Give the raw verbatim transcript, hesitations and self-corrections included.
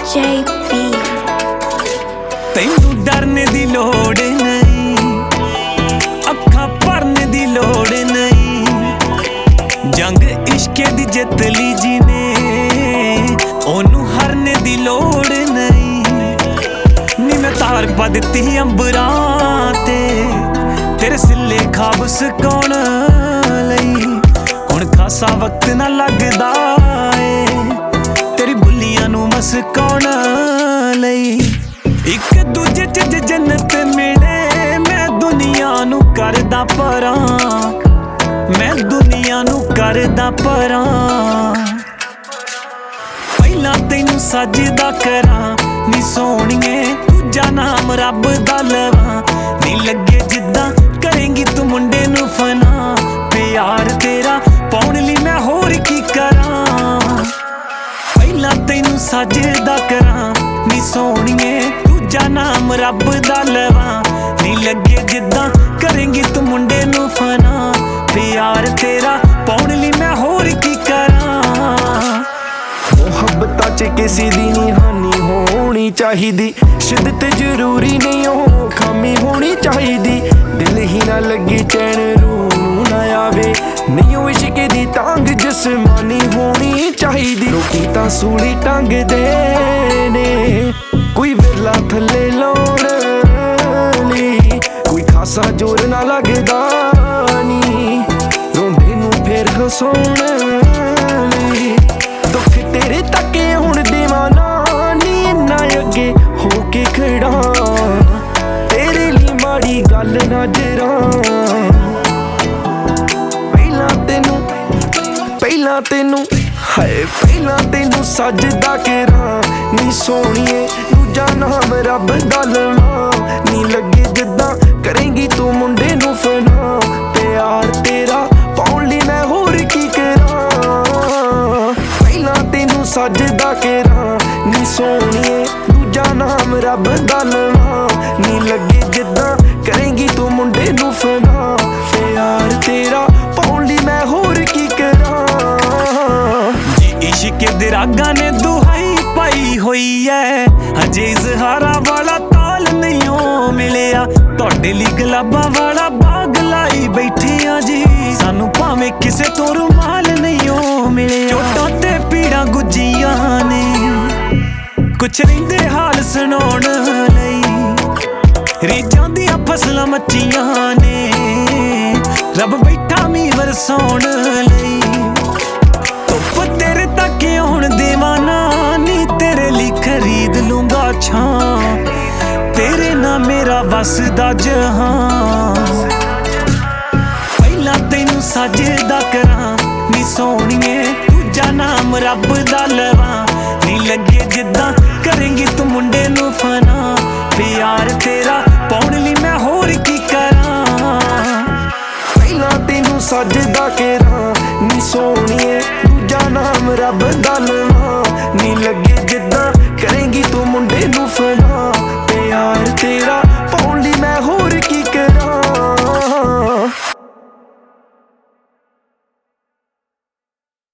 J B ਤੈਨੂੰ ਡਰਨੇ ਦੀ ਲੋੜ ਨਹੀਂ, ਅੱਖਾਂ ਭਰਨੇ ਦੀ ਲੋੜ ਨਹੀਂ। ਜੰਗ ਇਸ਼ਕੇ ਦੀ ਜਿੱਤ ਲਈ ਜਿਹਨੇ, ਉਹਨੂੰ ਹਾਰਨੇ ਦੀ ਲੋੜ ਨਹੀਂ। ਨੀ ਮੈਂ ਤਾਰ ਪਾ ਦਿੱਤੀ ਅੰਬਰਾਂ ਤੇ, ਤੇਰੇ ਸਿੱਲੇ ਖਾਬ ਸਕਾਉਣ ਲਈ। ਹੁਣ ਖਾਸਾ ਵਕਤ ਨਾ ਲੱਗਦਾ ਏ, ਤੇਰੀ ਬੁੱਲੀਆਂ ਨੂੰ ਮਸਕਾਉਣ ਲਈ। ਇੱਕ ਦੂਜੇ ਚ ਜੰਨਤ ਮਿਲੇ, ਮੈਂ ਦੁਨੀਆ ਨੂੰ ਕਰਦਾ ਪਰਾਂ, ਮੈਂ ਦੁਨੀਆ ਨੂੰ ਕਰਦਾ ਪਰਾਂ। ਪਹਿਲਾਂ ਤੈਨੂੰ ਸਜਦਾ ਕਰਾਂ ਨੀ ਸੋਹਣੀਏ, ਦੂਜਾ ਨਾਮ ਰੱਬ ਦਾ ਲਵਾਂ। ਨੀ ਲੱਗੇ ਜਿੱਦਾਂ ਕਰੇਂਗੀ ਤੂੰ ਮੁੰਡੇ ਨੂੰ ਫਨਾ, ਪਿਆਰ ਤੇਰਾ ਪਾਉਣ ਲਈ ਮੈਂ ਹੋਰ ਕੀ ਕਰਾਂ। ਪਹਿਲਾਂ ਤੈਨੂੰ ਸਜਦਾ ਕਰਾਂ ਨੀ ਸੋਹਣੀਏ, ਦੂਜਾ ਨਾਮ ਰੱਬ ਦਾ ਲਵਾਂ। ਨੀ ਲੱਗੇ ਜਿੱਦਾਂ ਕਰੇਂਗੀ ਤੂੰ ਮੁੰਡੇ ਨੂੰ ਫਨਾ, ਪਿਆਰ ਤੇਰਾ ਪਾਉਣ ਲਈ ਮੈਂ ਹੋਰ ਕੀ ਕਰਾਂ। ਮੁਹੱਬਤਾਂ ਚ ਕਿਸੇ ਦੀ ਨੀ ਹਾਨੀ ਹੋਣੀ ਚਾਹੀਦੀ, ਸ਼ਿੱਦਤ ਜ਼ਰੂਰੀ ਨਹੀਂ ਉਹ ਖਾਮੀ ਹੋਣੀ ਚਾਹੀਦੀ। ਦਿਲ ਹੀ ਨਾ ਲੱਗੇ ਚੈਨ ਰੂਹ ਨੂੰ ਨਾ ਆਵੇ, ਨਹੀਂ ਉਹ ਇਸ਼ਕ ਦੀ ਤਾਂਗ ਜਿਸਮਾਨੀ ਹੋਣੀ ਚਾਹੀਦੀ। ਲੋਕੀ ਤਾਂ ਸੂਲੀ ਟੰਗਦੇ ਨੇ, ਕੋਈ ਵਿਰਲਾ ਥੱਲੇ ਲਾਉਣ ਲਈ, ਕੋਈ ਖਾਸਾ ਜ਼ੋਰ ਨਾ ਲੱਗਦਾ ਨੀ, ਰੋਂਦੇ ਨੂੰ ਫੇਰ ਹਸਾਉਣ ਲਈ। ਦੁੱਖ ਤੇਰੇ ਤੱਕੇ ਹੁਣ ਦੀਵਾਨਾ ਨੀ, ਇੰਨਾ ਅੱਗੇ ਹੋ ਕੇ ਖੜਾ, ਤੇਰੇ ਲਈ ਮਾੜੀ ਗੱਲ ਨਾ ਜਰਾਂ। ਪਹਿਲਾਂ ਤੈਨੂੰ ਪਹਿਲਾਂ ਤੈਨੂੰ ਹਾਏ ਪਹਿਲਾਂ ਤੈਨੂੰ ਸਜਦਾ ਕਰਾਂ ਨੀ ਸੋਹਣੀਏ, ਦੂਜਾ ਨਾਮ ਰੱਬ ਦਾ ਲਵਾਂ। ਨੀ ਲੱਗੇ ਜਿੱਦਾਂ ਕਰੇਂਗੀ ਤੂੰ ਮੁੰਡੇ ਨੂੰ ਫਨਾ, ਪਿਆਰ ਤੇਰਾ ਪਾਉਣ ਲਈ ਮੈਂ ਹੋਰ ਕੀ ਕਰਾਂ। ਪਹਿਲਾਂ ਤੈਨੂੰ ਸਜਦਾ ਕਰਾਂ ਨੀ ਸੋਹਣੀਏ, ਦੂਜਾ ਨਾਮ ਰੱਬ ਦਾ ਲਵਾਂ। ਨੀ ਲੱਗੇ ਜਿੱਦਾਂ ਕਰੇਂਗੀ ਤੂੰ ਮੁੰਡੇ ਨੂੰ ਫਨਾ, ਪਿਆਰ ਤੇਰਾ ਪਾਉਣ ਲਈ ਮੈਂ ਹੋਰ ਕੀ ਕਰਾਂ। ਇਸ਼ਕ ਦੇ ਰਾਗਾਂ ਨੇ ਦੁਹਾਈ ਪਾਈ ਹੋਈ ਐ, ਹਜੇ ਇਜ਼ਹਾਰਾਂ ਵਾਲਾ ਤਾਲ ਨਹੀਂ ਓ ਮਿਲਿਆ। ਤੁਹਾਡੇ ਲਈ ਗੁਲਾਬਾਂ ਵਾਲਾ ਬਾਗ ਲਾਈ ਬੈਠੇ ਆ ਜੀ, ਸਾਨੂੰ ਭਾਵੇਂ ਕਿਸੇ ਤੋਂ ਰੁਮਾਲ ਨਹੀਂ ਓ ਮਿਲਿਆ। ਚੋਟਾਂ ਤੇ ਪੀੜਾਂ ਗੁੱਜੀਆਂ ਨੇ, ਕੁਛ ਰਹਿੰਦੇ ਹਾਲ ਸੁਣਾਉਣ ਲਈ। ਰੀਝਾਂ ਦੀਆਂ ਫਸਲਾਂ ਮੱਚੀਆਂ ਨੇ, ਰੱਬ ਬੈਠਾ ਮੀਂਹ ਵਰਸਾਉਣ ਲਈ। ਧੁੱਪ ਤੇਰੇ ਤੱਕ ਆਉਣ ਦੇਵਾਨਾ ਨੀ, ਤੇਰੇ ਲਈ ਖਰੀਦ ਲੂੰਗਾ ਛਾਂ, ਤੇਰੇ ਨਾਲ ਮੇਰਾ ਵਸਦਾ ਜਹਾਂ। ਪਹਿਲਾਂ ਤੈਨੂੰ ਸਜਦਾ ਕਰਾਂ ਨੀ ਸੋਹਣੀਏ, ਦੂਜਾ ਨਾਮ ਰੱਬ ਦਾ ਲਵਾਂ। ਨੀ ਲੱਗੇ ਜਿੱਦਾਂ ਕਰੇਂਗੀ ਤੂੰ ਮੁੰਡੇ ਨੂੰ ਫਨਾ, ਪਿਆਰ ਤੇਰਾ ਪਾਉਣ ਲਈ ਮੈਂ ਹੋਰ ਕੀ ਕਰਾਂ। ਪਹਿਲਾਂ ਤੈਨੂੰ ਸਜਦਾ ਕਰਾਂ ਨੀ ਸੋਹਣੀਏ, ਦੂਜਾ ਨਾਮ ਰੱਬ ਦਾ ਲਵਾਂ। ਨੀ ਲੱਗੇ ਜਿੱਦਾਂ ਕਰੇਂਗੀ ਤੂੰ ਮੁੰਡੇ ਨੂੰ ਫਨਾ,